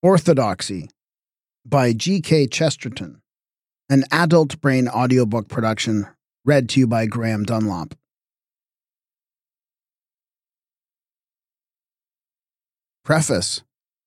Orthodoxy by G.K. Chesterton, an adult brain audiobook production, read to you by Graham Dunlop. Preface.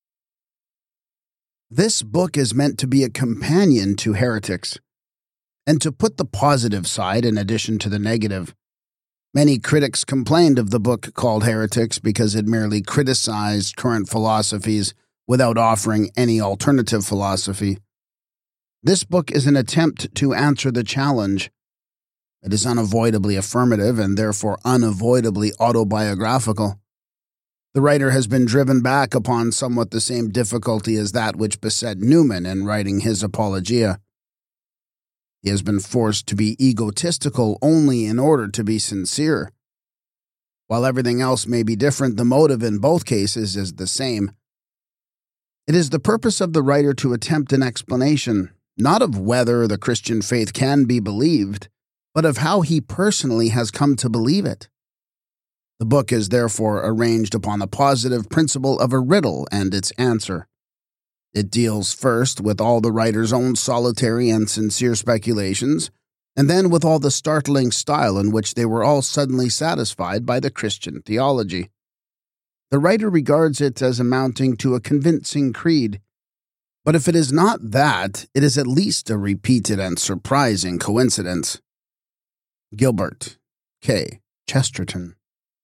This book is meant to be a companion to Heretics, and to put the positive side in addition to the negative. Many critics complained of the book called Heretics because it merely criticized current philosophies without offering any alternative philosophy. This book is an attempt to answer the challenge. It is unavoidably affirmative and therefore unavoidably autobiographical. The writer has been driven back upon somewhat the same difficulty as that which beset Newman in writing his Apologia. He has been forced to be egotistical only in order to be sincere. While everything else may be different, the motive in both cases is the same. It is the purpose of the writer to attempt an explanation, not of whether the Christian faith can be believed, but of how he personally has come to believe it. The book is therefore arranged upon the positive principle of a riddle and its answer. It deals first with all the writer's own solitary and sincere speculations, and then with all the startling style in which they were all suddenly satisfied by the Christian theology. The writer regards it as amounting to a convincing creed, but if it is not that, it is at least a repeated and surprising coincidence. Gilbert K. Chesterton.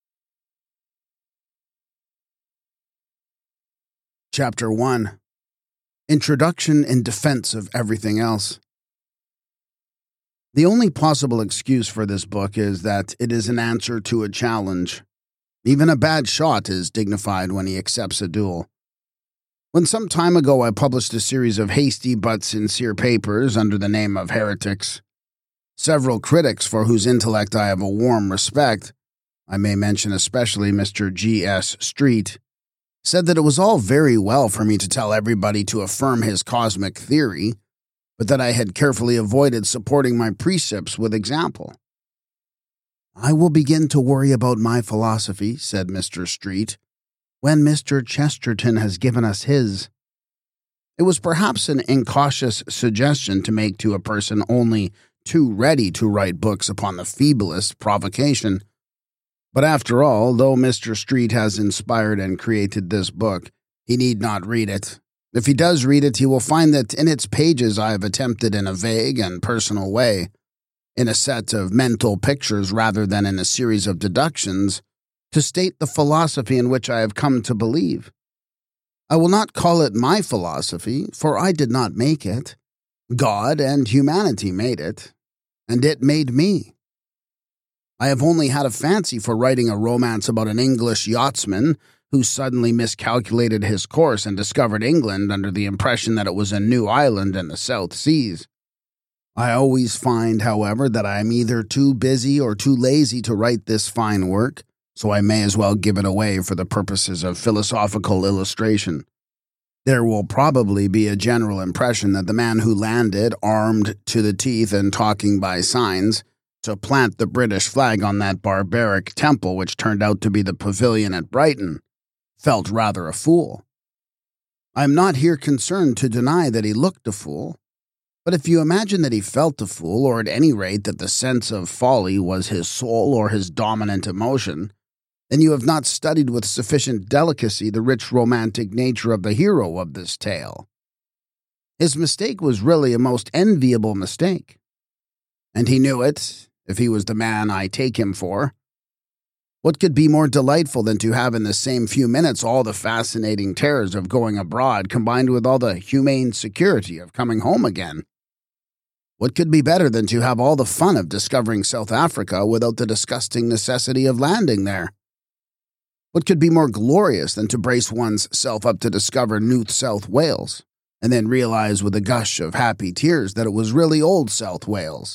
Chapter 1. Introduction in defense of everything else. The only possible excuse for this book is that it is an answer to a challenge. Even a bad shot is dignified when he accepts a duel. When some time ago I published a series of hasty but sincere papers under the name of Heretics, several critics for whose intellect I have a warm respect, I may mention especially Mr. G.S. Street, said that it was all very well for me to tell everybody to affirm his cosmic theory, but that I had carefully avoided supporting my precepts with example. "I will begin to worry about my philosophy," said Mr. Street, "when Mr. Chesterton has given us his." It was perhaps an incautious suggestion to make to a person only too ready to write books upon the feeblest provocation. But after all, though Mr. Street has inspired and created this book, he need not read it. If he does read it, he will find that in its pages I have attempted in a vague and personal way, in a set of mental pictures rather than in a series of deductions, to state the philosophy in which I have come to believe. I will not call it my philosophy, for I did not make it. God and humanity made it, and it made me. I have only had a fancy for writing a romance about an English yachtsman who suddenly miscalculated his course and discovered England under the impression that it was a new island in the South Seas. I always find, however, that I am either too busy or too lazy to write this fine work, so I may as well give it away for the purposes of philosophical illustration. There will probably be a general impression that the man who landed, armed to the teeth and talking by signs, to plant the British flag on that barbaric temple which turned out to be the pavilion at Brighton, felt rather a fool. I am not here concerned to deny that he looked a fool, but if you imagine that he felt a fool, or at any rate that the sense of folly was his sole or his dominant emotion, then you have not studied with sufficient delicacy the rich romantic nature of the hero of this tale. His mistake was really a most enviable mistake, and he knew it, if he was the man I take him for. What could be more delightful than to have in the same few minutes all the fascinating terrors of going abroad combined with all the humane security of coming home again? What could be better than to have all the fun of discovering South Africa without the disgusting necessity of landing there? What could be more glorious than to brace one's self up to discover New South Wales, and then realize with a gush of happy tears that it was really old South Wales?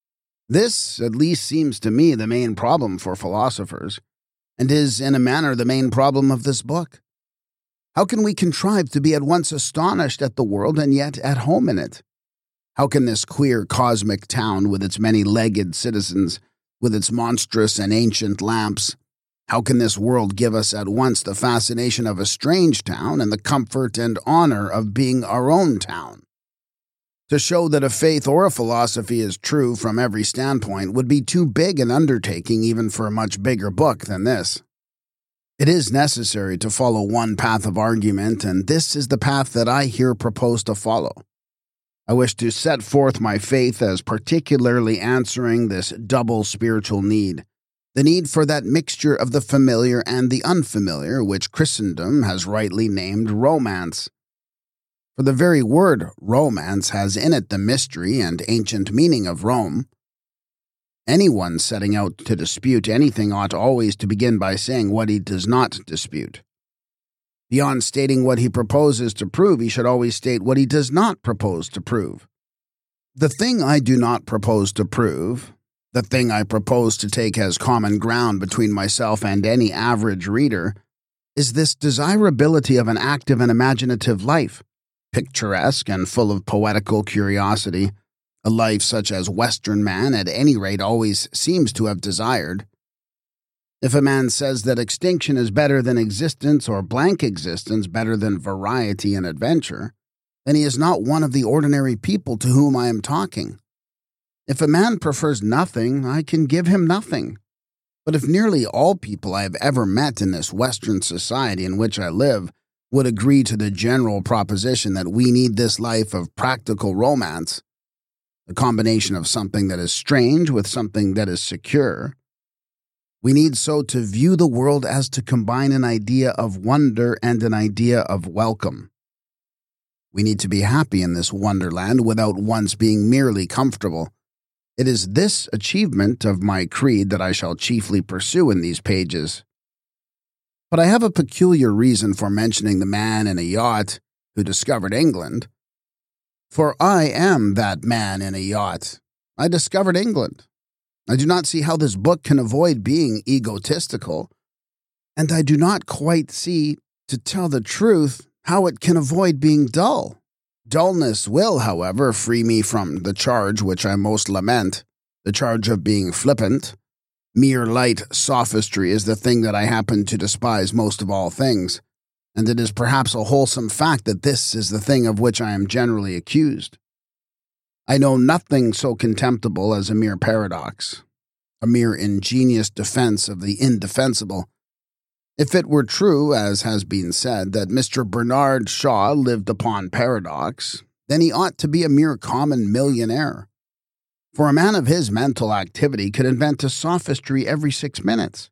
This, at least, seems to me the main problem for philosophers, and is, in a manner, the main problem of this book. How can we contrive to be at once astonished at the world and yet at home in it? How can this queer cosmic town, with its many-legged citizens, with its monstrous and ancient lamps, How can this world give us at once the fascination of a strange town and the comfort and honor of being our own town? To show that a faith or a philosophy is true from every standpoint would be too big an undertaking even for a much bigger book than this. It is necessary to follow one path of argument, and this is the path that I here propose to follow. I wish to set forth my faith as particularly answering this double spiritual need, the need for that mixture of the familiar and the unfamiliar which Christendom has rightly named romance. For the very word romance has in it the mystery and ancient meaning of Rome. Anyone setting out to dispute anything ought always to begin by saying what he does not dispute. Beyond stating what he proposes to prove, he should always state what he does not propose to prove. The thing I do not propose to prove, the thing I propose to take as common ground between myself and any average reader, is this desirability of an active and imaginative life, picturesque and full of poetical curiosity, a life such as Western man at any rate always seems to have desired. If a man says that extinction is better than existence or blank existence better than variety and adventure, then he is not one of the ordinary people to whom I am talking. If a man prefers nothing, I can give him nothing. But if nearly all people I have ever met in this Western society in which I live would agree to the general proposition that we need this life of practical romance, the combination of something that is strange with something that is secure, we need so to view the world as to combine an idea of wonder and an idea of welcome. We need to be happy in this wonderland without once being merely comfortable. It is this achievement of my creed that I shall chiefly pursue in these pages. But I have a peculiar reason for mentioning the man in a yacht who discovered England. For I am that man in a yacht. I discovered England. I do not see how this book can avoid being egotistical, and I do not quite see, to tell the truth, how it can avoid being dull. Dullness will, however, free me from the charge which I most lament, the charge of being flippant. Mere light sophistry is the thing that I happen to despise most of all things, and it is perhaps a wholesome fact that this is the thing of which I am generally accused. I know nothing so contemptible as a mere paradox, a mere ingenious defense of the indefensible. If it were true, as has been said, that Mr. Bernard Shaw lived upon paradox, then he ought to be a mere common millionaire. For a man of his mental activity could invent a sophistry every 6 minutes.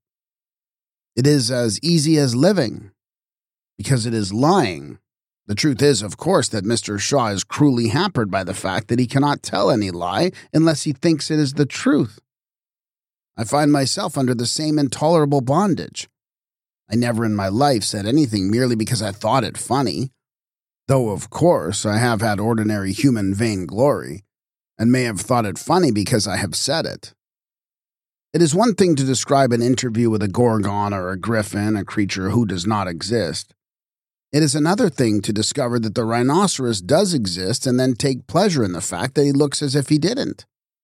It is as easy as living, because it is lying. The truth is, of course, that Mr. Shaw is cruelly hampered by the fact that he cannot tell any lie unless he thinks it is the truth. I find myself under the same intolerable bondage. I never in my life said anything merely because I thought it funny, though, of course, I have had ordinary human vainglory, and may have thought it funny because I have said it. It is one thing to describe an interview with a gorgon or a griffin, a creature who does not exist. It is another thing to discover that the rhinoceros does exist and then take pleasure in the fact that he looks as if he didn't.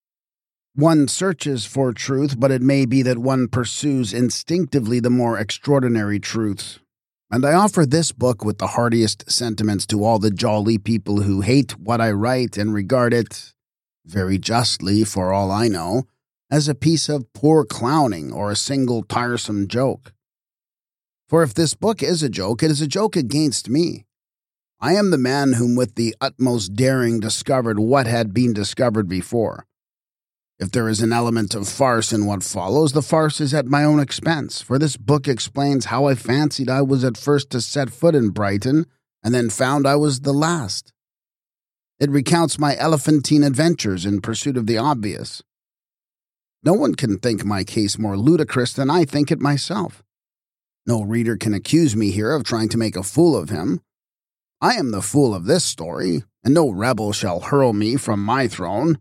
One searches for truth, but it may be that one pursues instinctively the more extraordinary truths. And I offer this book with the heartiest sentiments to all the jolly people who hate what I write and regard it, very justly for all I know, as a piece of poor clowning or a single tiresome joke. For if this book is a joke, it is a joke against me. I am the man whom with the utmost daring discovered what had been discovered before. If there is an element of farce in what follows, the farce is at my own expense, for this book explains how I fancied I was at first to set foot in Brighton, and then found I was the last. It recounts my elephantine adventures in pursuit of the obvious. No one can think my case more ludicrous than I think it myself. No reader can accuse me here of trying to make a fool of him. I am the fool of this story, and no rebel shall hurl me from my throne.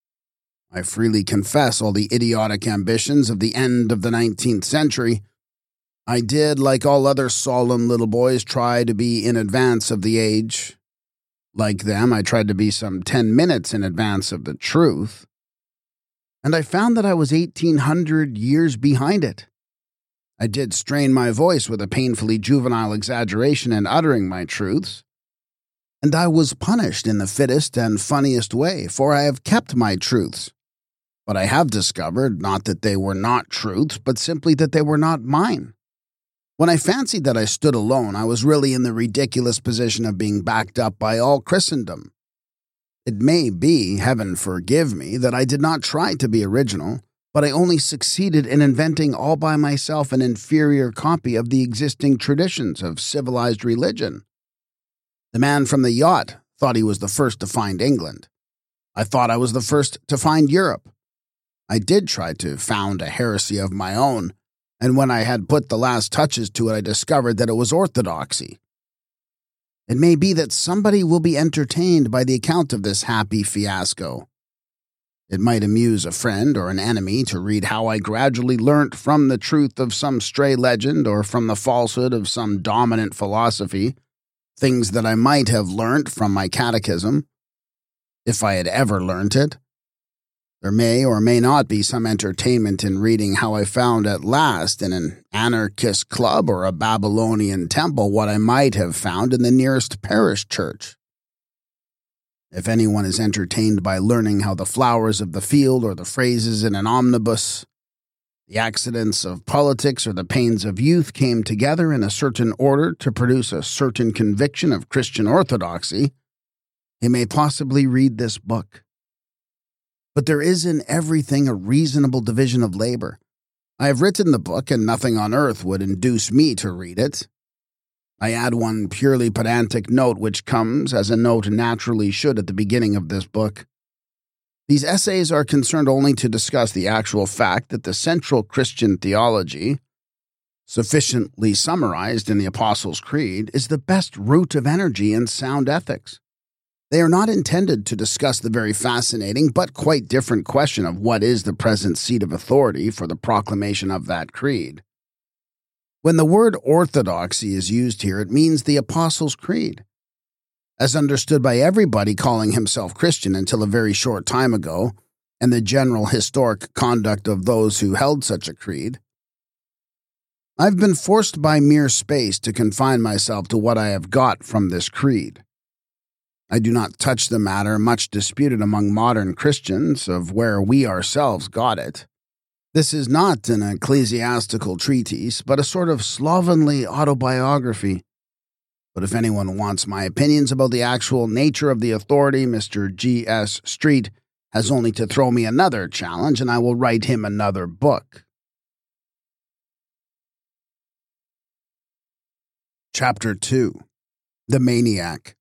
I freely confess all the idiotic ambitions of the end of the 19th century. I did, like all other solemn little boys, try to be in advance of the age. Like them, I tried to be some 10 minutes in advance of the truth. And I found that I was 1,800 years behind it. I did strain my voice with a painfully juvenile exaggeration in uttering my truths, and I was punished in the fittest and funniest way, for I have kept my truths. But I have discovered not that they were not truths, but simply that they were not mine. When I fancied that I stood alone, I was really in the ridiculous position of being backed up by all Christendom. It may be, heaven forgive me, that I did not try to be original, but I only succeeded in inventing all by myself an inferior copy of the existing traditions of civilized religion. The man from the yacht thought he was the first to find England. I thought I was the first to find Europe. I did try to found a heresy of my own, and when I had put the last touches to it, I discovered that it was orthodoxy. It may be that somebody will be entertained by the account of this happy fiasco. It might amuse a friend or an enemy to read how I gradually learnt from the truth of some stray legend or from the falsehood of some dominant philosophy, things that I might have learnt from my catechism, if I had ever learnt it. There may or may not be some entertainment in reading how I found at last in an anarchist club or a Babylonian temple what I might have found in the nearest parish church. If anyone is entertained by learning how the flowers of the field or the phrases in an omnibus, the accidents of politics or the pains of youth came together in a certain order to produce a certain conviction of Christian orthodoxy, he may possibly read this book. But there is in everything a reasonable division of labor. I have written the book, and nothing on earth would induce me to read it. I add one purely pedantic note which comes, as a note naturally should, at the beginning of this book. These essays are concerned only to discuss the actual fact that the central Christian theology, sufficiently summarized in the Apostles' Creed, is the best root of energy and sound ethics. They are not intended to discuss the very fascinating but quite different question of what is the present seat of authority for the proclamation of that creed. When the word orthodoxy is used here, it means the Apostles' Creed. As understood by everybody calling himself Christian until a very short time ago, and the general historic conduct of those who held such a creed, I've been forced by mere space to confine myself to what I have got from this creed. I do not touch the matter much disputed among modern Christians of where we ourselves got it. This is not an ecclesiastical treatise, but a sort of slovenly autobiography. But if anyone wants my opinions about the actual nature of the authority, Mr. G.S. Street has only to throw me another challenge, and I will write him another book. Chapter 2. The Maniac.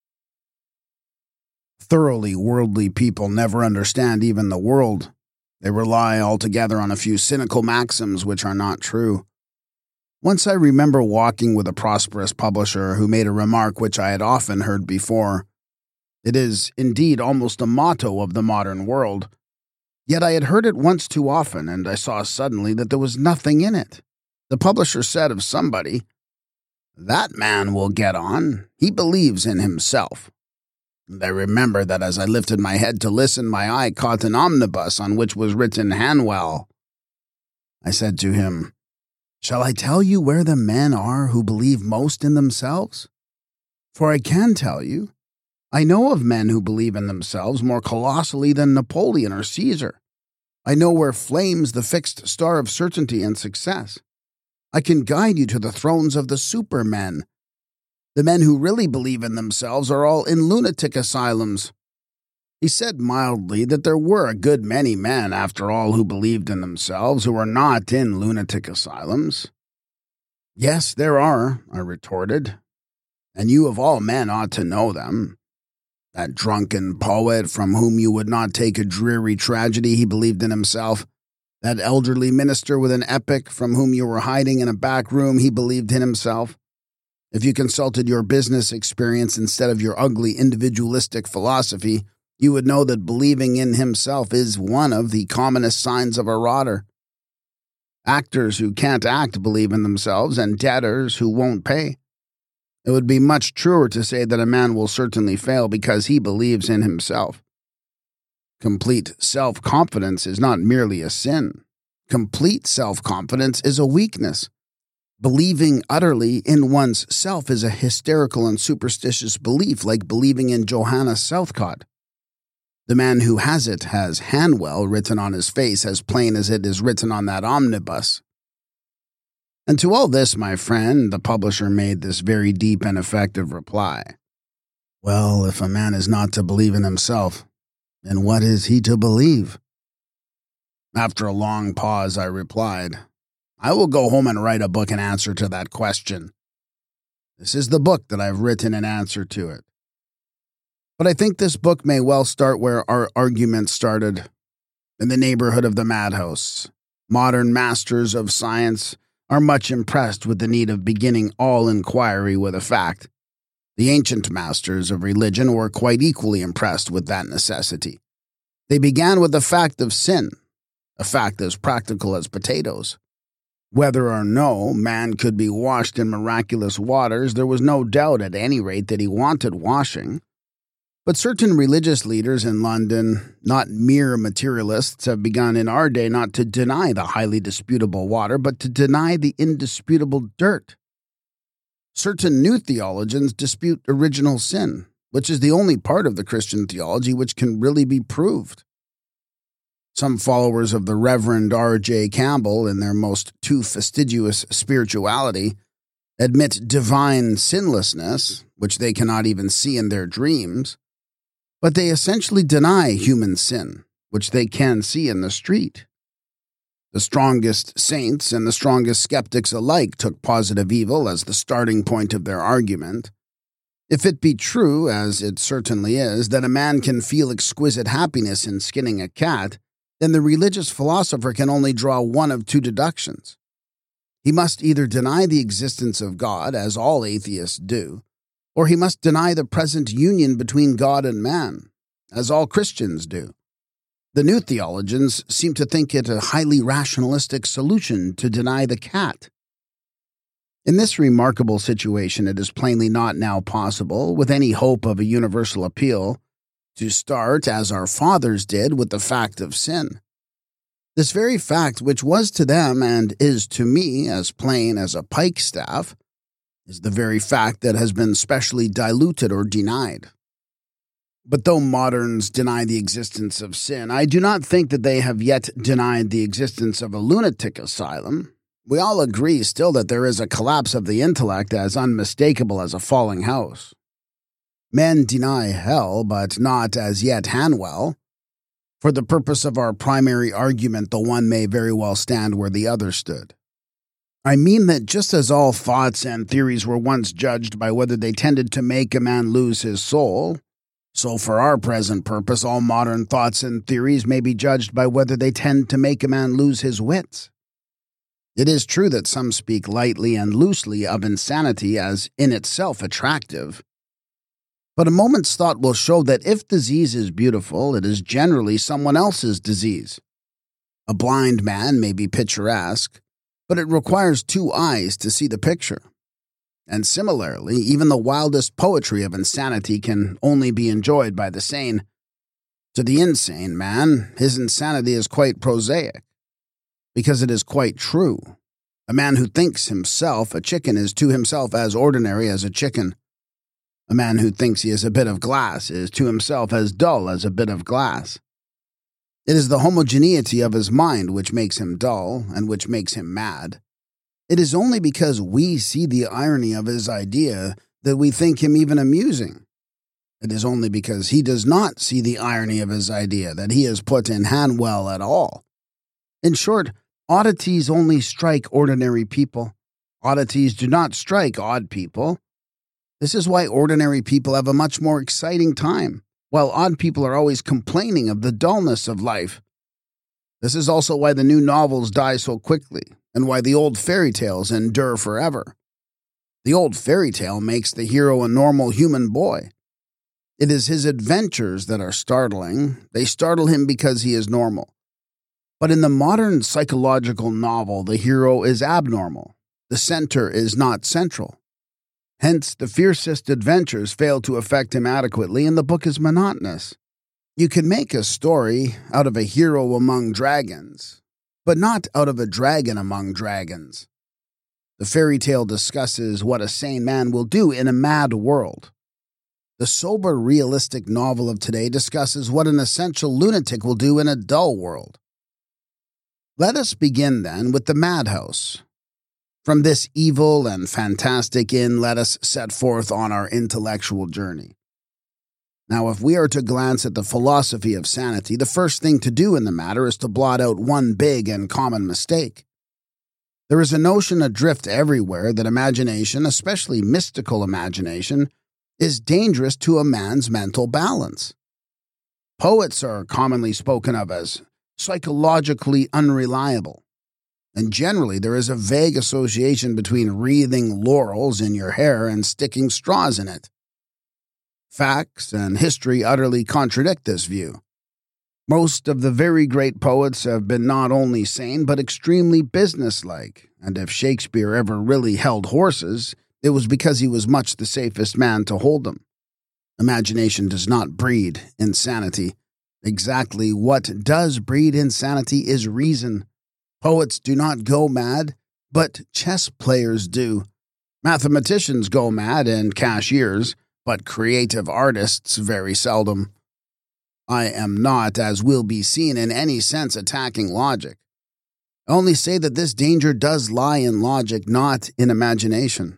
Thoroughly worldly people never understand even the world. They rely altogether on a few cynical maxims which are not true. Once I remember walking with a prosperous publisher who made a remark which I had often heard before. It is, indeed, almost a motto of the modern world. Yet I had heard it once too often, and I saw suddenly that there was nothing in it. The publisher said of somebody, "That man will get on. He believes in himself." And I remember that as I lifted my head to listen, my eye caught an omnibus on which was written Hanwell. I said to him, "Shall I tell you where the men are who believe most in themselves? For I can tell you, I know of men who believe in themselves more colossally than Napoleon or Caesar. I know where flames the fixed star of certainty and success. I can guide you to the thrones of the supermen. The men who really believe in themselves are all in lunatic asylums." He said mildly that there were a good many men, after all, who believed in themselves, who were not in lunatic asylums. "Yes, there are," I retorted, "and you of all men ought to know them. That drunken poet from whom you would not take a dreary tragedy, he believed in himself. That elderly minister with an epic from whom you were hiding in a back room, he believed in himself. If you consulted your business experience instead of your ugly individualistic philosophy, you would know that believing in himself is one of the commonest signs of a rotter. Actors who can't act believe in themselves, and debtors who won't pay. It would be much truer to say that a man will certainly fail because he believes in himself. Complete self-confidence is not merely a sin. Complete self-confidence is a weakness. Believing utterly in one's self is a hysterical and superstitious belief, like believing in Johanna Southcott. The man who has it has Hanwell written on his face as plain as it is written on that omnibus. And to all this, my friend, the publisher made this very deep and effective reply. Well, if a man is not to believe in himself, then what is he to believe? After a long pause, I replied, I will go home and write a book in answer to that question. This is the book that I've written in answer to it. But I think this book may well start where our argument started, in the neighborhood of the madhouse. Modern masters of science are much impressed with the need of beginning all inquiry with a fact. The ancient masters of religion were quite equally impressed with that necessity. They began with the fact of sin, a fact as practical as potatoes. Whether or no man could be washed in miraculous waters, there was no doubt at any rate that he wanted washing. But certain religious leaders in London, not mere materialists, have begun in our day not to deny the highly disputable water, but to deny the indisputable dirt. Certain new theologians dispute original sin, which is the only part of the Christian theology which can really be proved. Some followers of the Reverend R.J. Campbell, in their most too fastidious spirituality, admit divine sinlessness, which they cannot even see in their dreams, but they essentially deny human sin, which they can see in the street. The strongest saints and the strongest skeptics alike took positive evil as the starting point of their argument. If it be true, as it certainly is, that a man can feel exquisite happiness in skinning a cat, then the religious philosopher can only draw one of two deductions. He must either deny the existence of God, as all atheists do, or he must deny the present union between God and man, as all Christians do. The new theologians seem to think it a highly rationalistic solution to deny the cat. In this remarkable situation, it is plainly not now possible, with any hope of a universal appeal, to start, as our fathers did, with the fact of sin. This very fact, which was to them and is to me as plain as a pikestaff, is the very fact that has been specially diluted or denied. But though moderns deny the existence of sin, I do not think that they have yet denied the existence of a lunatic asylum. We all agree still that there is a collapse of the intellect as unmistakable as a falling house. Men deny hell, but not as yet Hanwell. For the purpose of our primary argument, the one may very well stand where the other stood. I mean that just as all thoughts and theories were once judged by whether they tended to make a man lose his soul, so for our present purpose all modern thoughts and theories may be judged by whether they tend to make a man lose his wits. It is true that some speak lightly and loosely of insanity as in itself attractive, but a moment's thought will show that if disease is beautiful, it is generally someone else's disease. A blind man may be picturesque, but it requires two eyes to see the picture. And similarly, even the wildest poetry of insanity can only be enjoyed by the sane. To the insane man, his insanity is quite prosaic, because it is quite true. A man who thinks himself a chicken is to himself as ordinary as a chicken. A man who thinks he is a bit of glass is to himself as dull as a bit of glass. It is the homogeneity of his mind which makes him dull and which makes him mad. It is only because we see the irony of his idea that we think him even amusing. It is only because he does not see the irony of his idea that he is put in Hanwell at all. In short, oddities only strike ordinary people. Oddities do not strike odd people. This is why ordinary people have a much more exciting time, while odd people are always complaining of the dullness of life. This is also why the new novels die so quickly, and why the old fairy tales endure forever. The old fairy tale makes the hero a normal human boy. It is his adventures that are startling. They startle him because he is normal. But in the modern psychological novel, the hero is abnormal. The center is not central. Hence, the fiercest adventures fail to affect him adequately, and the book is monotonous. You can make a story out of a hero among dragons, but not out of a dragon among dragons. The fairy tale discusses what a sane man will do in a mad world. The sober, realistic novel of today discusses what an essential lunatic will do in a dull world. Let us begin, then, with the madhouse. From this evil and fantastic inn, let us set forth on our intellectual journey. Now, if we are to glance at the philosophy of sanity, the first thing to do in the matter is to blot out one big and common mistake. There is a notion adrift everywhere that imagination, especially mystical imagination, is dangerous to a man's mental balance. Poets are commonly spoken of as psychologically unreliable, and generally there is a vague association between wreathing laurels in your hair and sticking straws in it. Facts and history utterly contradict this view. Most of the very great poets have been not only sane but extremely businesslike, and if Shakespeare ever really held horses, it was because he was much the safest man to hold them. Imagination does not breed insanity. Exactly what does breed insanity is reason. Poets do not go mad, but chess players do. Mathematicians go mad and cashiers, but creative artists very seldom. I am not, as will be seen, in any sense attacking logic. I only say that this danger does lie in logic, not in imagination.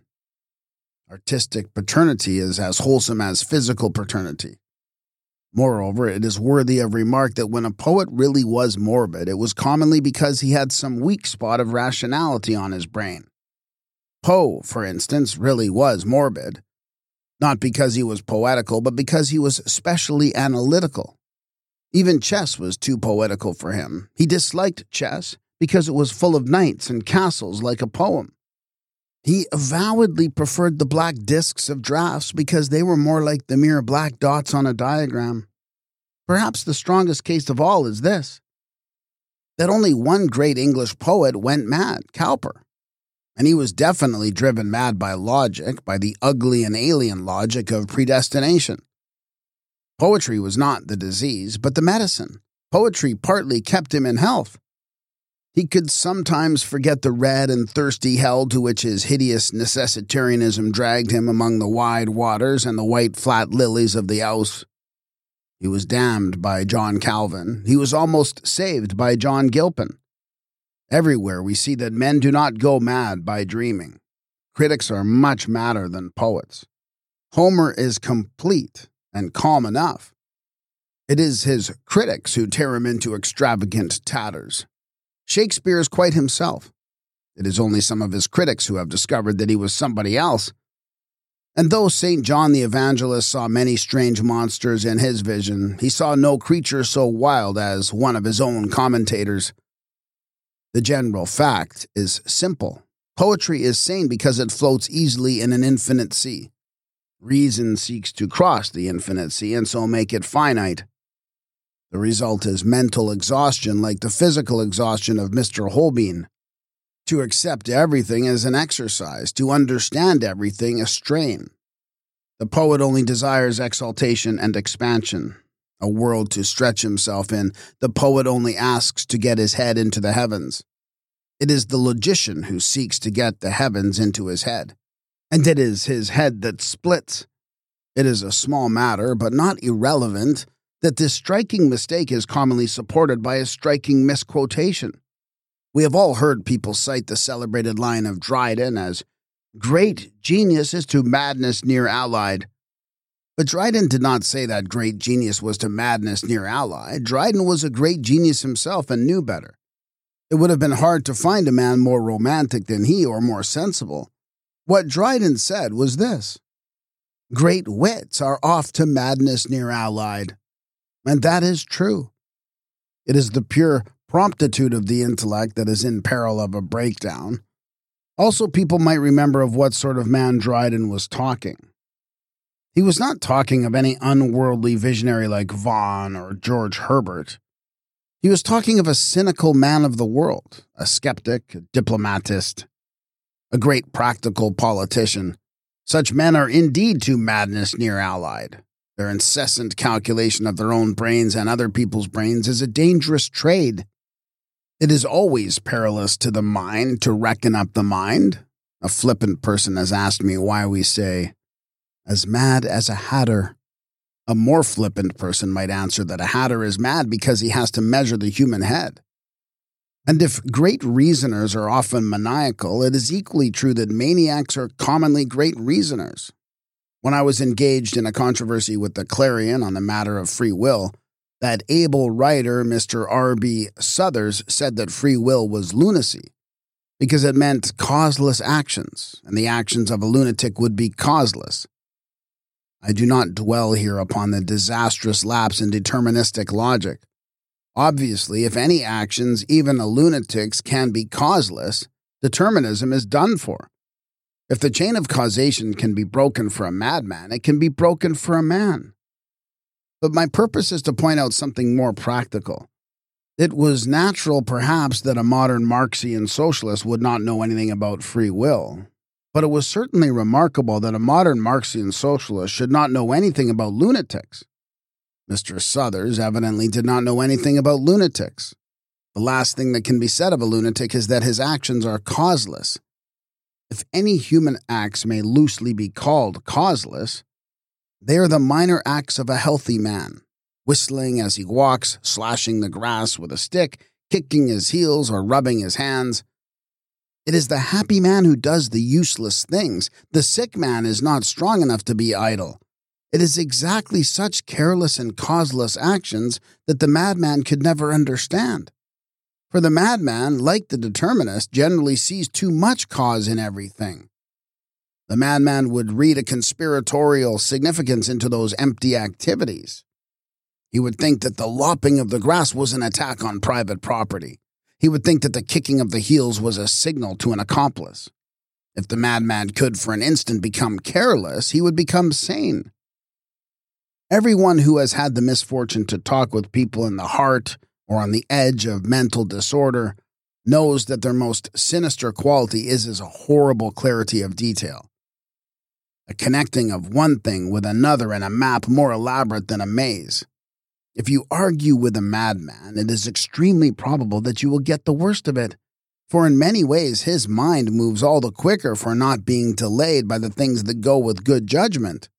Artistic paternity is as wholesome as physical paternity. Moreover, it is worthy of remark that when a poet really was morbid, it was commonly because he had some weak spot of rationality on his brain. Poe, for instance, really was morbid. Not because he was poetical, but because he was specially analytical. Even chess was too poetical for him. He disliked chess because it was full of knights and castles like a poem. He avowedly preferred the black discs of drafts because they were more like the mere black dots on a diagram. Perhaps the strongest case of all is this: that only one great English poet went mad, Cowper. And he was definitely driven mad by logic, by the ugly and alien logic of predestination. Poetry was not the disease, but the medicine. Poetry partly kept him in health. He could sometimes forget the red and thirsty hell to which his hideous necessitarianism dragged him among the wide waters and the white flat lilies of the Ouse. He was damned by John Calvin. He was almost saved by John Gilpin. Everywhere we see that men do not go mad by dreaming. Critics are much madder than poets. Homer is complete and calm enough. It is his critics who tear him into extravagant tatters. Shakespeare is quite himself. It is only some of his critics who have discovered that he was somebody else. And though St. John the Evangelist saw many strange monsters in his vision, he saw no creature so wild as one of his own commentators. The general fact is simple. Poetry is sane because it floats easily in an infinite sea. Reason seeks to cross the infinite sea and so make it finite. The result is mental exhaustion, like the physical exhaustion of Mr. Holbein. To accept everything is an exercise, to understand everything a strain. The poet only desires exaltation and expansion, a world to stretch himself in. The poet only asks to get his head into the heavens. It is the logician who seeks to get the heavens into his head. And it is his head that splits. It is a small matter, but not irrelevant, that this striking mistake is commonly supported by a striking misquotation. We have all heard people cite the celebrated line of Dryden as, "Great genius is to madness near allied." But Dryden did not say that great genius was to madness near allied. Dryden was a great genius himself and knew better. It would have been hard to find a man more romantic than he or more sensible. What Dryden said was this: "Great wits are oft to madness near allied." And that is true. It is the pure promptitude of the intellect that is in peril of a breakdown. Also, people might remember of what sort of man Dryden was talking. He was not talking of any unworldly visionary like Vaughan or George Herbert. He was talking of a cynical man of the world, a skeptic, a diplomatist, a great practical politician. Such men are indeed to madness near allied. Their incessant calculation of their own brains and other people's brains is a dangerous trade. It is always perilous to the mind to reckon up the mind. A flippant person has asked me why we say, as mad as a hatter. A more flippant person might answer that a hatter is mad because he has to measure the human head. And if great reasoners are often maniacal, it is equally true that maniacs are commonly great reasoners. When I was engaged in a controversy with the Clarion on the matter of free will, that able writer, Mr. R.B. Suthers, said that free will was lunacy, because it meant causeless actions, and the actions of a lunatic would be causeless. I do not dwell here upon the disastrous lapse in deterministic logic. Obviously, if any actions, even a lunatic's, can be causeless, determinism is done for. If the chain of causation can be broken for a madman, it can be broken for a man. But my purpose is to point out something more practical. It was natural, perhaps, that a modern Marxian socialist would not know anything about free will. But it was certainly remarkable that a modern Marxian socialist should not know anything about lunatics. Mr. Suthers evidently did not know anything about lunatics. The last thing that can be said of a lunatic is that his actions are causeless. If any human acts may loosely be called causeless, they are the minor acts of a healthy man, whistling as he walks, slashing the grass with a stick, kicking his heels, or rubbing his hands. It is the happy man who does the useless things. The sick man is not strong enough to be idle. It is exactly such careless and causeless actions that the madman could never understand. For the madman, like the determinist, generally sees too much cause in everything. The madman would read a conspiratorial significance into those empty activities. He would think that the lopping of the grass was an attack on private property. He would think that the kicking of the heels was a signal to an accomplice. If the madman could for an instant become careless, he would become sane. Everyone who has had the misfortune to talk with people in the heart or on the edge of mental disorder knows that their most sinister quality is a horrible clarity of detail. A connecting of one thing with another in a map more elaborate than a maze. If you argue with a madman, it is extremely probable that you will get the worst of it, for in many ways his mind moves all the quicker for not being delayed by the things that go with good judgment.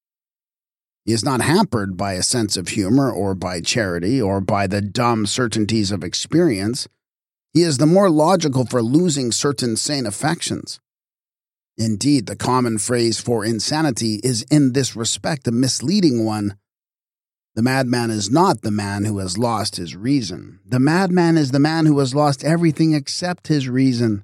He is not hampered by a sense of humor or by charity or by the dumb certainties of experience. He is the more logical for losing certain sane affections. Indeed, the common phrase for insanity is in this respect a misleading one. The madman is not the man who has lost his reason. The madman is the man who has lost everything except his reason.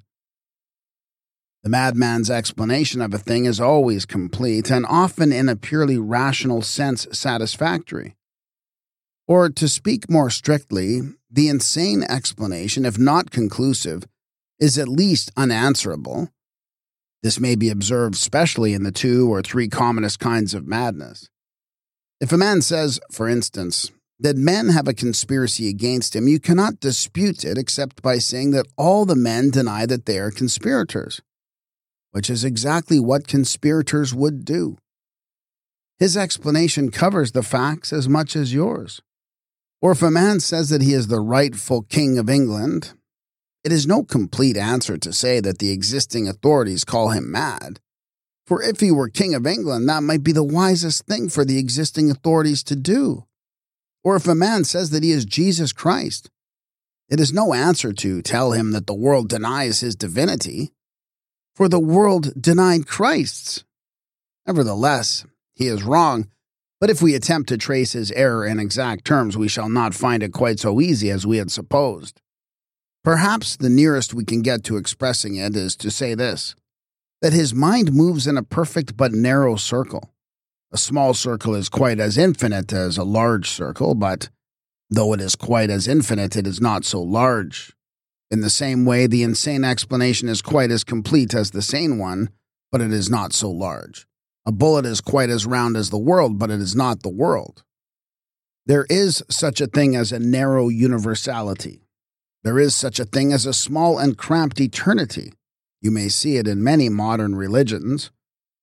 The madman's explanation of a thing is always complete and often in a purely rational sense satisfactory. Or, to speak more strictly, the insane explanation, if not conclusive, is at least unanswerable. This may be observed especially in the 2 or 3 commonest kinds of madness. If a man says, for instance, that men have a conspiracy against him, you cannot dispute it except by saying that all the men deny that they are conspirators, which is exactly what conspirators would do. His explanation covers the facts as much as yours. Or if a man says that he is the rightful king of England, it is no complete answer to say that the existing authorities call him mad. For if he were king of England, that might be the wisest thing for the existing authorities to do. Or if a man says that he is Jesus Christ, it is no answer to tell him that the world denies his divinity, for the world denied Christ's. Nevertheless, he is wrong, but if we attempt to trace his error in exact terms, we shall not find it quite so easy as we had supposed. Perhaps the nearest we can get to expressing it is to say this, that his mind moves in a perfect but narrow circle. A small circle is quite as infinite as a large circle, but though it is quite as infinite, it is not so large. In the same way, the insane explanation is quite as complete as the sane one, but it is not so large. A bullet is quite as round as the world, but it is not the world. There is such a thing as a narrow universality. There is such a thing as a small and cramped eternity. You may see it in many modern religions.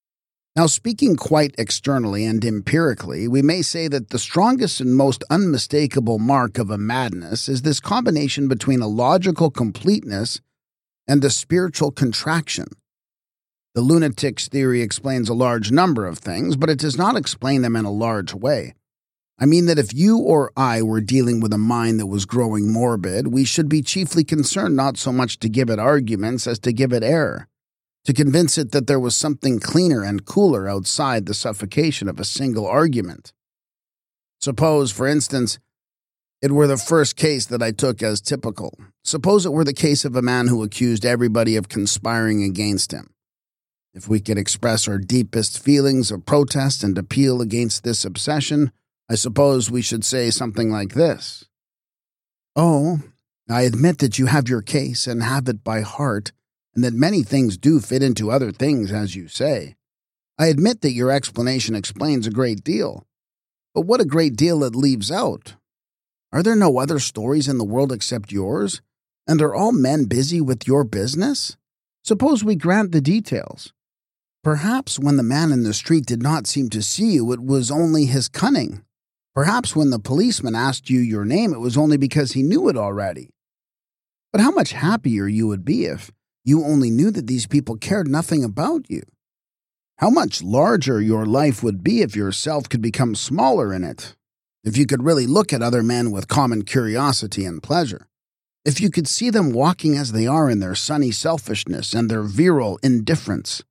Now, speaking quite externally and empirically, we may say that the strongest and most unmistakable mark of a madness is this combination between a logical completeness and a spiritual contraction. The lunatic's theory explains a large number of things, but it does not explain them in a large way. I mean that if you or I were dealing with a mind that was growing morbid, we should be chiefly concerned not so much to give it arguments as to give it air, to convince it that there was something cleaner and cooler outside the suffocation of a single argument. Suppose, for instance, it were the first case that I took as typical. Suppose it were the case of a man who accused everybody of conspiring against him. If we could express our deepest feelings of protest and appeal against this obsession, I suppose we should say something like this. Oh, I admit that you have your case and have it by heart, and that many things do fit into other things, as you say. I admit that your explanation explains a great deal. But what a great deal it leaves out. Are there no other stories in the world except yours? And are all men busy with your business? Suppose we grant the details. Perhaps when the man in the street did not seem to see you, it was only his cunning. Perhaps when the policeman asked you your name, it was only because he knew it already. But how much happier you would be if you only knew that these people cared nothing about you. How much larger your life would be if yourself could become smaller in it. If you could really look at other men with common curiosity and pleasure. If you could see them walking as they are in their sunny selfishness and their virile indifference.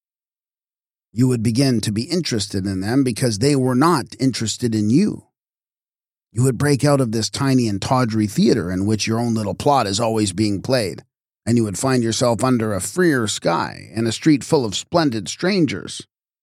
You would begin to be interested in them because they were not interested in you. You would break out of this tiny and tawdry theater in which your own little plot is always being played, and you would find yourself under a freer sky in a street full of splendid strangers.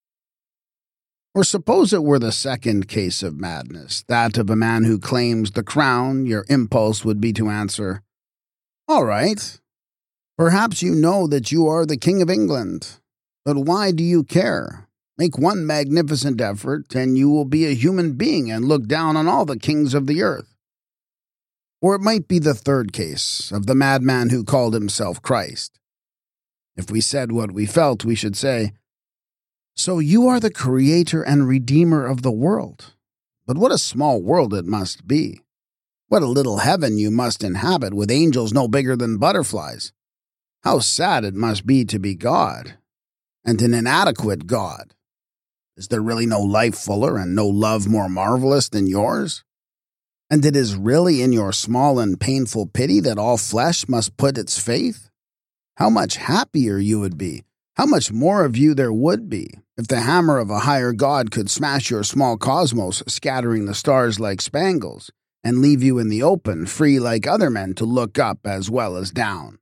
Or suppose it were the second case of madness, that of a man who claims the crown. Your impulse would be to answer, "All right, perhaps you know that you are the King of England. But why do you care? Make one magnificent effort, and you will be a human being and look down on all the kings of the earth." Or it might be the third case, of the madman who called himself Christ. If we said what we felt, we should say, "So you are the creator and redeemer of the world. But what a small world it must be. What a little heaven you must inhabit, with angels no bigger than butterflies. How sad it must be to be God. And an inadequate God. Is there really no life fuller and no love more marvelous than yours? And it is really in your small and painful pity that all flesh must put its faith? How much happier you would be, how much more of you there would be, if the hammer of a higher God could smash your small cosmos, scattering the stars like spangles, and leave you in the open, free like other men to look up as well as down."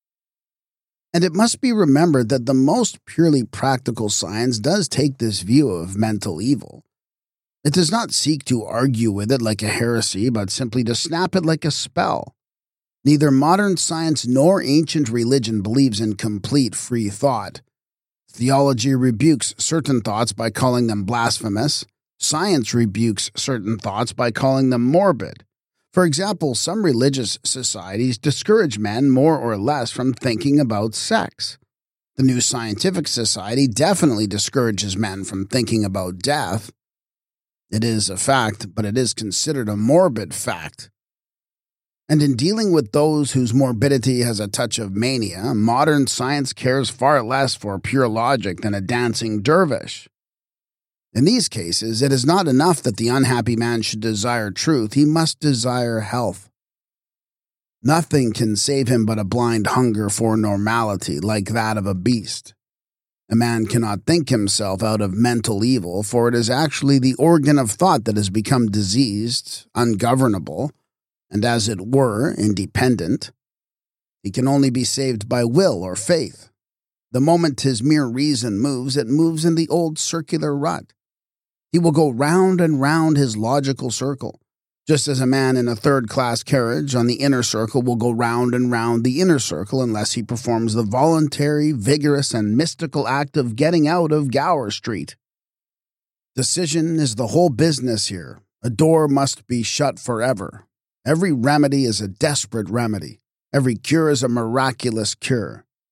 And it must be remembered that the most purely practical science does take this view of mental evil. It does not seek to argue with it like a heresy, but simply to snap it like a spell. Neither modern science nor ancient religion believes in complete free thought. Theology rebukes certain thoughts by calling them blasphemous. Science rebukes certain thoughts by calling them morbid. For example, some religious societies discourage men more or less from thinking about sex. The New Scientific Society definitely discourages men from thinking about death. It is a fact, but it is considered a morbid fact. And in dealing with those whose morbidity has a touch of mania, modern science cares far less for pure logic than a dancing dervish. In these cases, it is not enough that the unhappy man should desire truth, he must desire health. Nothing can save him but a blind hunger for normality, like that of a beast. A man cannot think himself out of mental evil, for it is actually the organ of thought that has become diseased, ungovernable, and as it were, independent. He can only be saved by will or faith. The moment his mere reason moves, it moves in the old circular rut. He will go round and round his logical circle, just as a man in a third-class carriage on the inner circle will go round and round the inner circle unless he performs the voluntary, vigorous, and mystical act of getting out of Gower Street. Decision is the whole business here. A door must be shut forever. Every remedy is a desperate remedy. Every cure is a miraculous cure.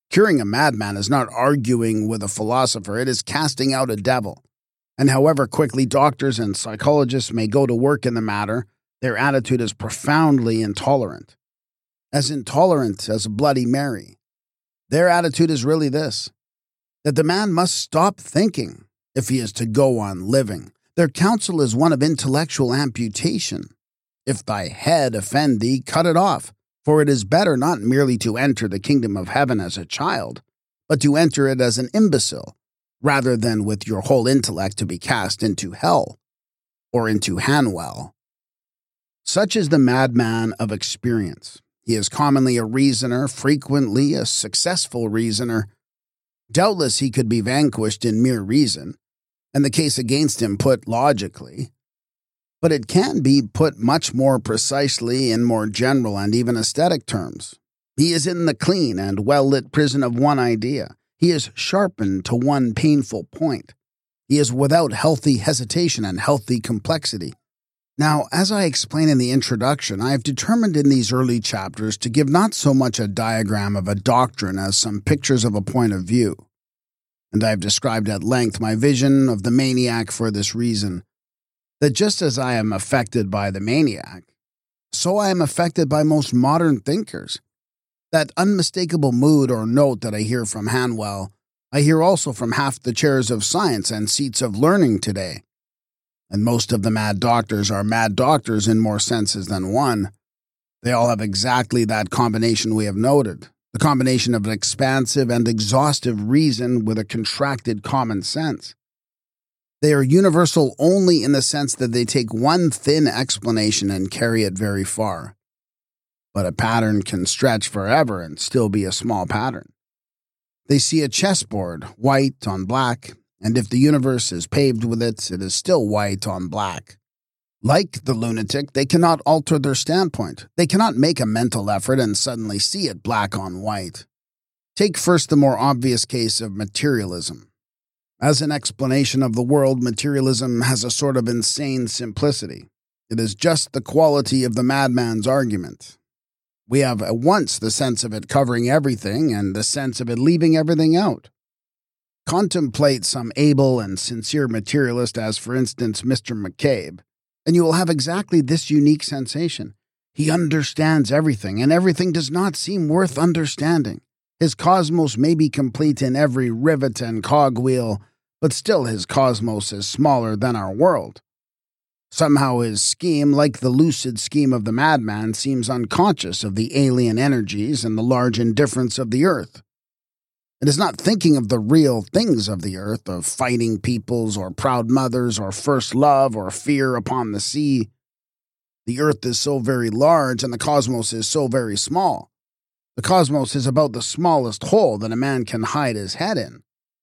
Curing a madman is not arguing with a philosopher, it is casting out a devil. And however quickly doctors and psychologists may go to work in the matter, their attitude is profoundly intolerant. As intolerant as Bloody Mary. Their attitude is really this, that the man must stop thinking if he is to go on living. Their counsel is one of intellectual amputation. If thy head offend thee, cut it off, for it is better not merely to enter the kingdom of heaven as a child, but to enter it as an imbecile, rather than with your whole intellect to be cast into hell, or into Hanwell. Such is the madman of experience. He is commonly a reasoner, frequently a successful reasoner. Doubtless he could be vanquished in mere reason, and the case against him put logically, but it can be put much more precisely in more general and even aesthetic terms. He is in the clean and well-lit prison of one idea. He is sharpened to one painful point. He is without healthy hesitation and healthy complexity. Now, as I explain in the introduction, I have determined in these early chapters to give not so much a diagram of a doctrine as some pictures of a point of view. And I have described at length my vision of the maniac for this reason, that just as I am affected by the maniac, so I am affected by most modern thinkers. That unmistakable mood or note that I hear from Hanwell, I hear also from half the chairs of science and seats of learning today. And most of the mad doctors are mad doctors in more senses than one. They all have exactly that combination we have noted, the combination of an expansive and exhaustive reason with a contracted common sense. They are universal only in the sense that they take one thin explanation and carry it very far. But a pattern can stretch forever and still be a small pattern. They see a chessboard, white on black, and if the universe is paved with it, it is still white on black. Like the lunatic, they cannot alter their standpoint. They cannot make a mental effort and suddenly see it black on white. Take first the more obvious case of materialism. As an explanation of the world, materialism has a sort of insane simplicity. It is just the quality of the madman's argument. We have at once the sense of it covering everything and the sense of it leaving everything out. Contemplate some able and sincere materialist as, for instance, Mr. McCabe, and you will have exactly this unique sensation. He understands everything, and everything does not seem worth understanding. His cosmos may be complete in every rivet and cogwheel, but still his cosmos is smaller than our world. Somehow his scheme, like the lucid scheme of the madman, seems unconscious of the alien energies and the large indifference of the earth. It is not thinking of the real things of the earth, of fighting peoples or proud mothers or first love or fear upon the sea. The earth is so very large and the cosmos is so very small. The cosmos is about the smallest hole that a man can hide his head in.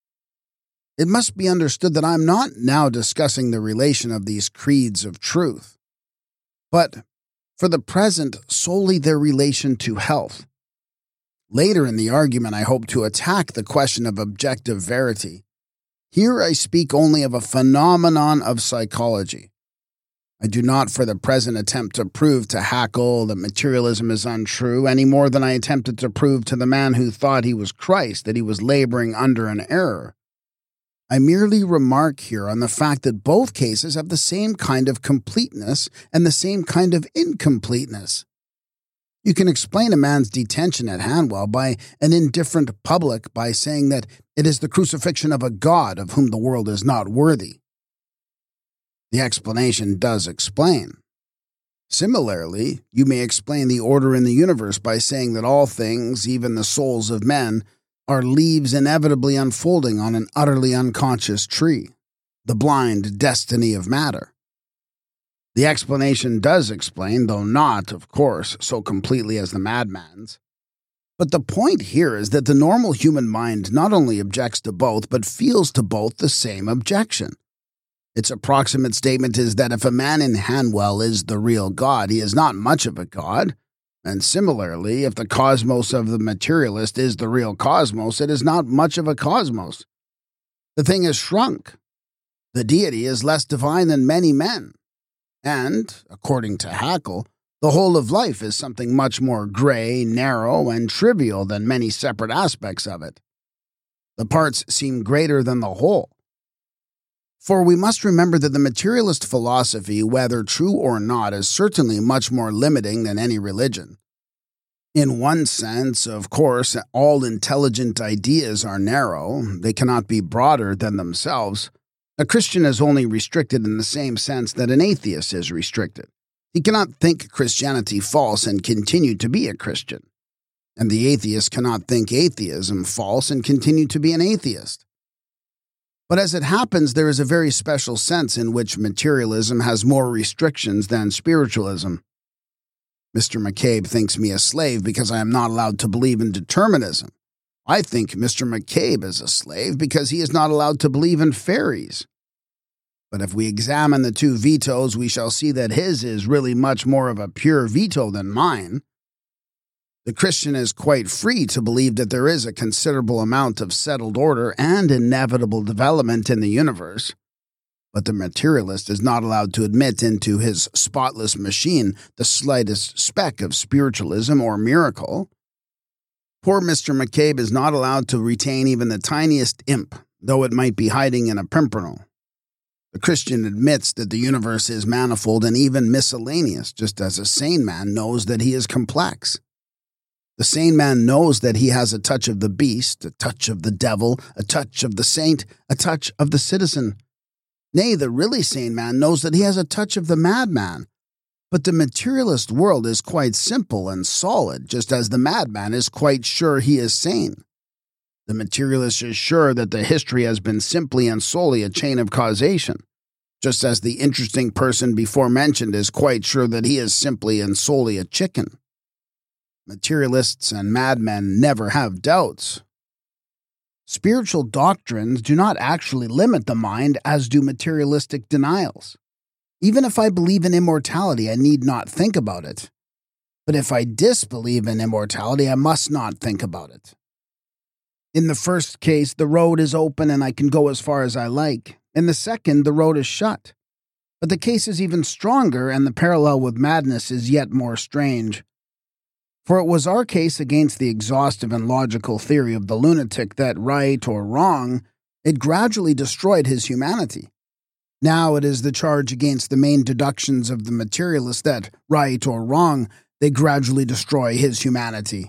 It must be understood that I am not now discussing the relation of these creeds of truth, but, for the present, solely their relation to health. Later in the argument, I hope to attack the question of objective verity. Here I speak only of a phenomenon of psychology. I do not for the present attempt to prove to Haeckel that materialism is untrue, any more than I attempted to prove to the man who thought he was Christ that he was laboring under an error. I merely remark here on the fact that both cases have the same kind of completeness and the same kind of incompleteness. You can explain a man's detention at Hanwell by an indifferent public by saying that it is the crucifixion of a God of whom the world is not worthy. The explanation does explain. Similarly, you may explain the order in the universe by saying that all things, even the souls of men, are leaves inevitably unfolding on an utterly unconscious tree, the blind destiny of matter. The explanation does explain, though not, of course, so completely as the madman's. But the point here is that the normal human mind not only objects to both, but feels to both the same objection. Its approximate statement is that if a man in Hanwell is the real God, he is not much of a God, and similarly, if the cosmos of the materialist is the real cosmos, it is not much of a cosmos. The thing is shrunk. The deity is less divine than many men. And, according to Haeckel, The whole of life is something much more gray, narrow, and trivial than many separate aspects of it. The parts seem greater than the whole. For we must remember that the materialist philosophy, whether true or not, is certainly much more limiting than any religion. In one sense, of course, all intelligent ideas are narrow. They cannot be broader than themselves. A Christian is only restricted in the same sense that an atheist is restricted. He cannot think Christianity false and continue to be a Christian. And the atheist cannot think atheism false and continue to be an atheist. But as it happens, there is a very special sense in which materialism has more restrictions than spiritualism. Mr. McCabe thinks me a slave because I am not allowed to believe in determinism. I think Mr. McCabe is a slave because he is not allowed to believe in fairies. But if we examine the two vetoes, we shall see that his is really much more of a pure veto than mine. The Christian is quite free to believe that there is a considerable amount of settled order and inevitable development in the universe. But the materialist is not allowed to admit into his spotless machine the slightest speck of spiritualism or miracle. Poor Mr. McCabe is not allowed to retain even the tiniest imp, though it might be hiding in a pimpernel. The Christian admits that the universe is manifold and even miscellaneous, just as a sane man knows that he is complex. The sane man knows that he has a touch of the beast, a touch of the devil, a touch of the saint, a touch of the citizen. Nay, the really sane man knows that he has a touch of the madman. But the materialist world is quite simple and solid, just as the madman is quite sure he is sane. The materialist is sure that the history has been simply and solely a chain of causation, just as the interesting person before mentioned is quite sure that he is simply and solely a chicken. Materialists and madmen never have doubts. Spiritual doctrines do not actually limit the mind as do materialistic denials. Even if I believe in immortality, I need not think about it. But if I disbelieve in immortality, I must not think about it. In the first case, the road is open and I can go as far as I like. In the second, the road is shut. But the case is even stronger, and the parallel with madness is yet more strange. For it was our case against the exhaustive and logical theory of the lunatic that, right or wrong, it gradually destroyed his humanity. Now it is the charge against the main deductions of the materialist that, right or wrong, they gradually destroy his humanity.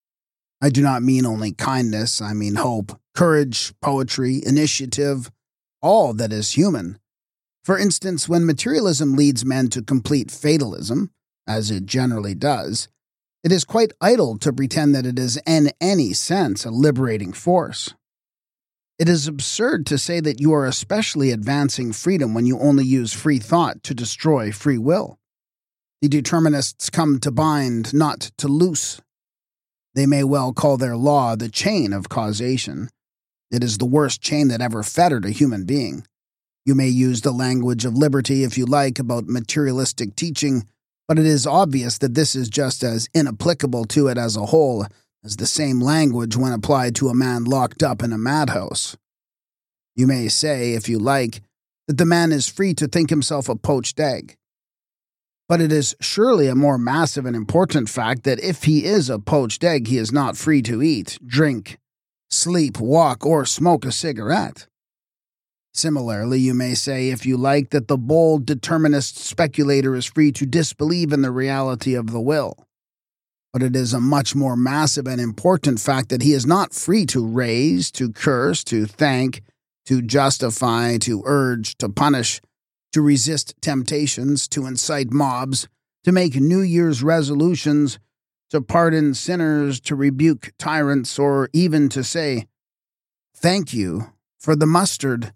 I do not mean only kindness, I mean hope, courage, poetry, initiative, all that is human. For instance, when materialism leads men to complete fatalism, as it generally does, it is quite idle to pretend that it is in any sense a liberating force. It is absurd to say that you are especially advancing freedom when you only use free thought to destroy free will. The determinists come to bind, not to loose. They may well call their law the chain of causation. It is the worst chain that ever fettered a human being. You may use the language of liberty if you like about materialistic teaching, but it is obvious that this is just as inapplicable to it as a whole as the same language when applied to a man locked up in a madhouse. You may say, if you like, that the man is free to think himself a poached egg. But it is surely a more massive and important fact that if he is a poached egg, he is not free to eat, drink, sleep, walk, or smoke a cigarette. Similarly, you may say, if you like, that the bold determinist speculator is free to disbelieve in the reality of the will. But it is a much more massive and important fact that he is not free to raise, to curse, to thank, to justify, to urge, to punish, to resist temptations, to incite mobs, to make New Year's resolutions, to pardon sinners, to rebuke tyrants, or even to say, "Thank you for the mustard."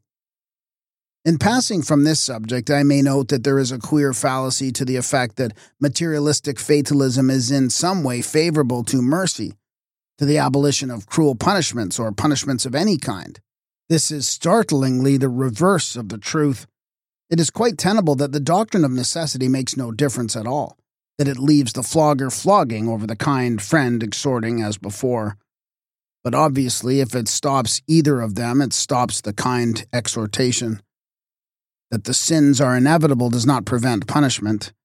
In passing from this subject, I may note that there is a queer fallacy to the effect that materialistic fatalism is in some way favorable to mercy, to the abolition of cruel punishments or punishments of any kind. This is startlingly the reverse of the truth. It is quite tenable that the doctrine of necessity makes no difference at all, that it leaves the flogger flogging over the kind friend exhorting as before. But obviously, if it stops either of them, it stops the kind exhortation. That the sins are inevitable does not prevent punishment.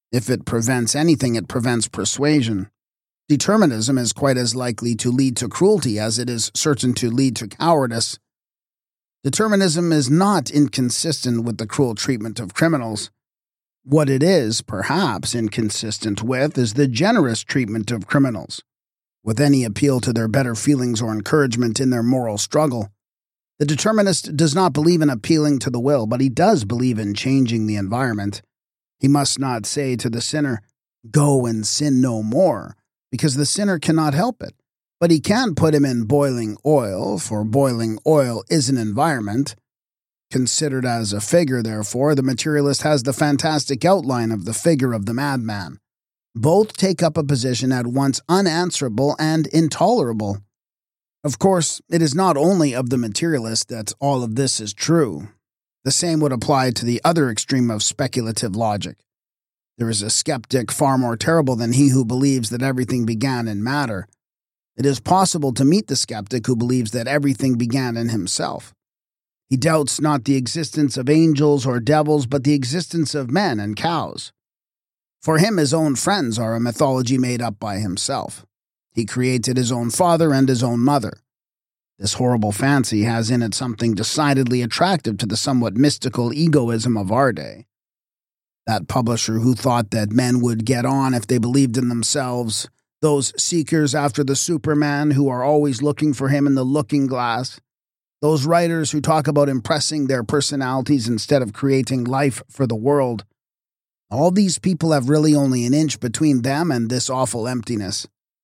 If it prevents anything, it prevents persuasion. Determinism is quite as likely to lead to cruelty as it is certain to lead to cowardice. Determinism is not inconsistent with the cruel treatment of criminals. What it is, perhaps, inconsistent with is the generous treatment of criminals, with any appeal to their better feelings or encouragement in their moral struggle. The determinist does not believe in appealing to the will, but he does believe in changing the environment. He must not say to the sinner, "Go and sin no more," because the sinner cannot help it. But he can put him in boiling oil, for boiling oil is an environment. Considered as a figure, therefore, the materialist has the fantastic outline of the figure of the madman. Both take up a position at once unanswerable and intolerable. Of course, it is not only of the materialist that all of this is true. The same would apply to the other extreme of speculative logic. There is a skeptic far more terrible than he who believes that everything began in matter. It is possible to meet the skeptic who believes that everything began in himself. He doubts not the existence of angels or devils, but the existence of men and cows. For him, his own friends are a mythology made up by himself. He created his own father and his own mother. This horrible fancy has in it something decidedly attractive to the somewhat mystical egoism of our day. That publisher who thought that men would get on if they believed in themselves, those seekers after the Superman who are always looking for him in the looking glass, those writers who talk about impressing their personalities instead of creating life for the world, all these people have really only an inch between them and this awful emptiness.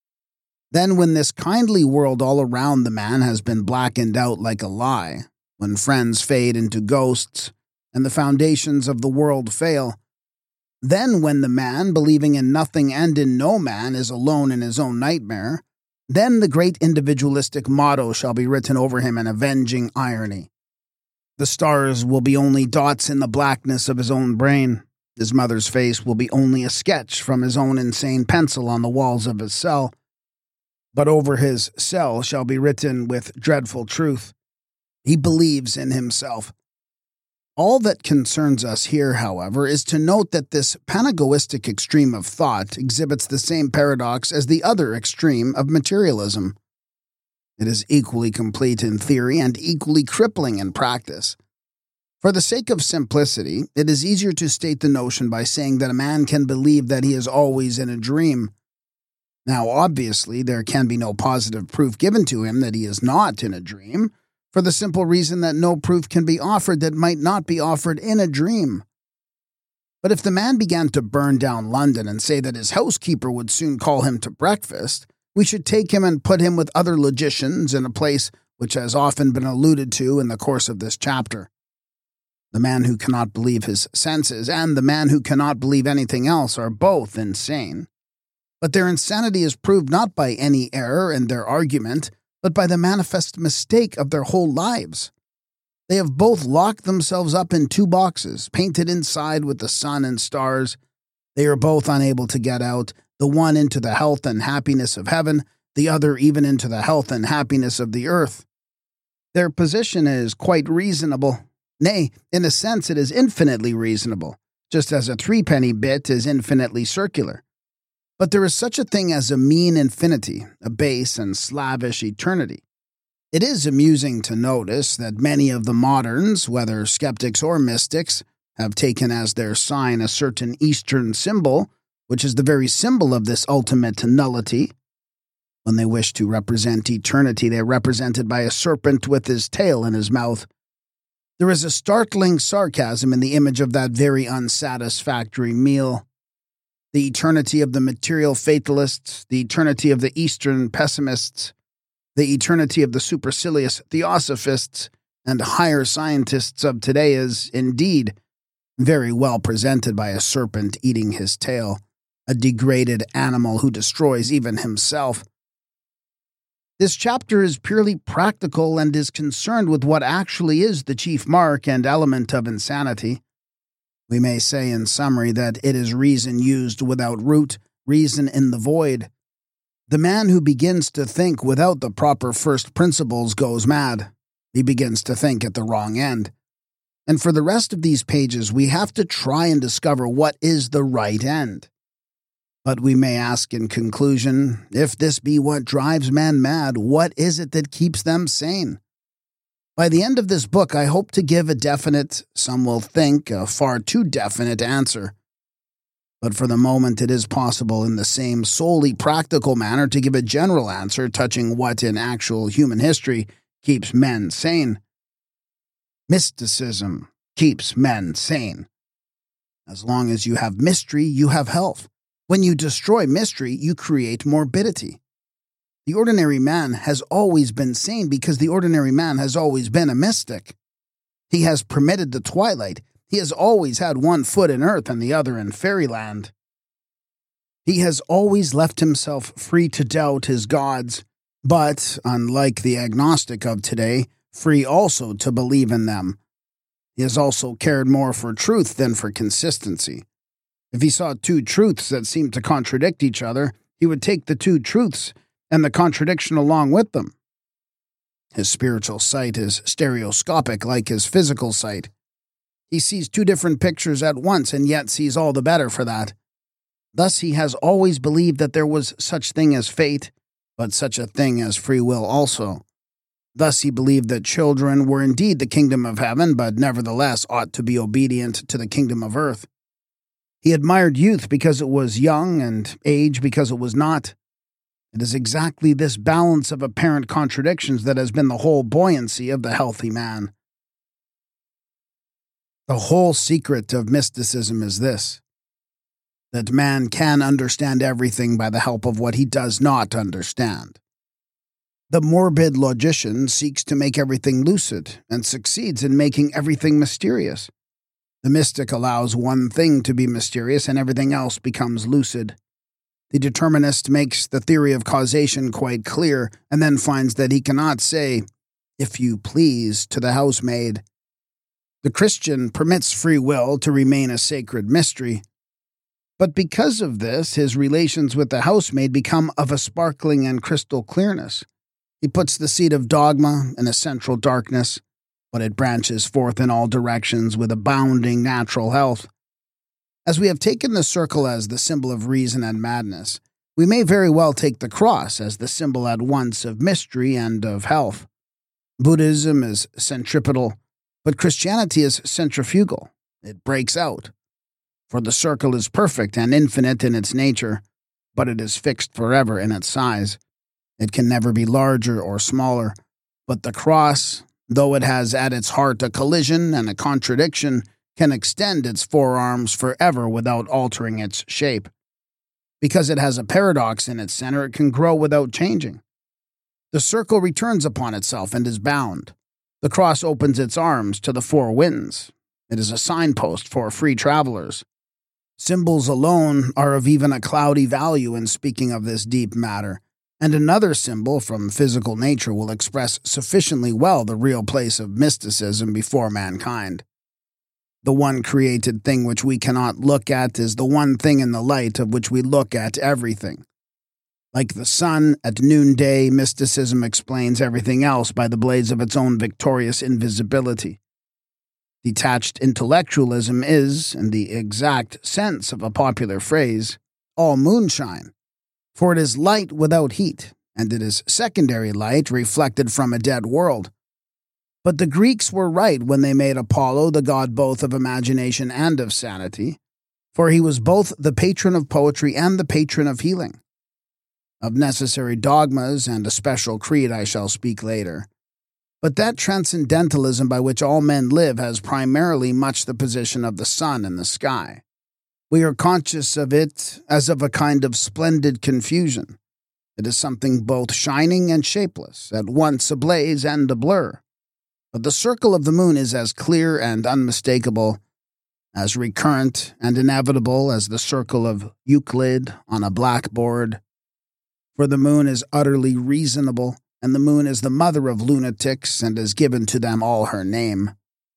Then when this kindly world all around the man has been blackened out like a lie, when friends fade into ghosts and the foundations of the world fail, then when the man, believing in nothing and in no man, is alone in his own nightmare, then the great individualistic motto shall be written over him in avenging irony. The stars will be only dots in the blackness of his own brain. His mother's face will be only a sketch from his own insane pencil on the walls of his cell. But over his cell shall be written with dreadful truth, he believes in himself. All that concerns us here, however, is to note that this panagoistic extreme of thought exhibits the same paradox as the other extreme of materialism. It is equally complete in theory and equally crippling in practice. For the sake of simplicity, it is easier to state the notion by saying that a man can believe that he is always in a dream. Now, obviously, there can be no positive proof given to him that he is not in a dream, for the simple reason that no proof can be offered that might not be offered in a dream. But if the man began to burn down London and say that his housekeeper would soon call him to breakfast, we should take him and put him with other logicians in a place which has often been alluded to in the course of this chapter. The man who cannot believe his senses and the man who cannot believe anything else are both insane. But their insanity is proved not by any error in their argument, but by the manifest mistake of their whole lives. They have both locked themselves up in two boxes, painted inside with the sun and stars. They are both unable to get out, the one into the health and happiness of heaven, the other even into the health and happiness of the earth. Their position is quite reasonable. Nay, in a sense it is infinitely reasonable, just as a threepenny bit is infinitely circular. But there is such a thing as a mean infinity, a base and slavish eternity. It is amusing to notice that many of the moderns, whether skeptics or mystics, have taken as their sign a certain Eastern symbol, which is the very symbol of this ultimate nullity. When they wish to represent eternity, they represent it by a serpent with his tail in his mouth. There is a startling sarcasm in the image of that very unsatisfactory meal. The eternity of the material fatalists, the eternity of the Eastern pessimists, the eternity of the supercilious theosophists and higher scientists of today is, indeed, very well presented by a serpent eating his tail, a degraded animal who destroys even himself. This chapter is purely practical and is concerned with what actually is the chief mark and element of insanity. We may say in summary that it is reason used without root, reason in the void. The man who begins to think without the proper first principles goes mad. He begins to think at the wrong end. And for the rest of these pages, we have to try and discover what is the right end. But we may ask in conclusion, if this be what drives men mad, what is it that keeps them sane? By the end of this book, I hope to give a definite, some will think a far too definite answer. But for the moment, it is possible in the same solely practical manner to give a general answer touching what in actual human history keeps men sane. Mysticism keeps men sane. As long as you have mystery, you have health. When you destroy mystery, you create morbidity. The ordinary man has always been sane because the ordinary man has always been a mystic. He has permitted the twilight. He has always had one foot in earth and the other in fairyland. He has always left himself free to doubt his gods, but, unlike the agnostic of today, free also to believe in them. He has also cared more for truth than for consistency. If he saw two truths that seemed to contradict each other, he would take the two truths and the contradiction along with them. His spiritual sight is stereoscopic like his physical sight. He sees two different pictures at once and yet sees all the better for that. Thus he has always believed that there was such thing as fate, but such a thing as free will also. Thus he believed that children were indeed the kingdom of heaven, but nevertheless ought to be obedient to the kingdom of earth. He admired youth because it was young and age because it was not. It is exactly this balance of apparent contradictions that has been the whole buoyancy of the healthy man. The whole secret of mysticism is this: that man can understand everything by the help of what he does not understand. The morbid logician seeks to make everything lucid and succeeds in making everything mysterious. The mystic allows one thing to be mysterious and everything else becomes lucid. The determinist makes the theory of causation quite clear and then finds that he cannot say, "If you please," to the housemaid. The Christian permits free will to remain a sacred mystery. But because of this, his relations with the housemaid become of a sparkling and crystal clearness. He puts the seed of dogma in a central darkness, but it branches forth in all directions with abounding natural health. As we have taken the circle as the symbol of reason and madness, we may very well take the cross as the symbol at once of mystery and of health. Buddhism is centripetal, but Christianity is centrifugal. It breaks out. For the circle is perfect and infinite in its nature, but it is fixed forever in its size. It can never be larger or smaller, but the cross, though it has at its heart a collision and a contradiction, can extend its forearms forever without altering its shape. Because it has a paradox in its center, it can grow without changing. The circle returns upon itself and is bound. The cross opens its arms to the four winds. It is a signpost for free travelers. Symbols alone are of even a cloudy value in speaking of this deep matter, and another symbol from physical nature will express sufficiently well the real place of mysticism before mankind. The one created thing which we cannot look at is the one thing in the light of which we look at everything. Like the sun at noonday, mysticism explains everything else by the blaze of its own victorious invisibility. Detached intellectualism is, in the exact sense of a popular phrase, all moonshine, for it is light without heat, and it is secondary light reflected from a dead world. But the Greeks were right when they made Apollo the god both of imagination and of sanity, for he was both the patron of poetry and the patron of healing. Of necessary dogmas and a special creed I shall speak later. But that transcendentalism by which all men live has primarily much the position of the sun in the sky. We are conscious of it as of a kind of splendid confusion. It is something both shining and shapeless, at once ablaze and a blur. But the circle of the moon is as clear and unmistakable, as recurrent and inevitable as the circle of Euclid on a blackboard. For the moon is utterly reasonable, and the moon is the mother of lunatics and has given to them all her name.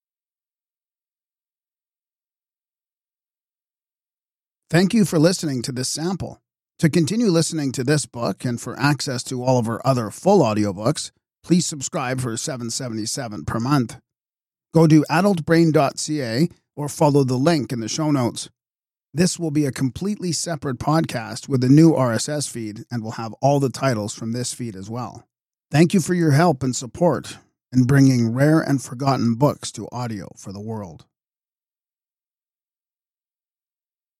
Thank you for listening to this sample. To continue listening to this book and for access to all of our other full audiobooks, please subscribe for $7.77 per month. Go to adultbrain.ca or follow the link in the show notes. This will be a completely separate podcast with a new RSS feed and will have all the titles from this feed as well. Thank you for your help and support in bringing rare and forgotten books to audio for the world.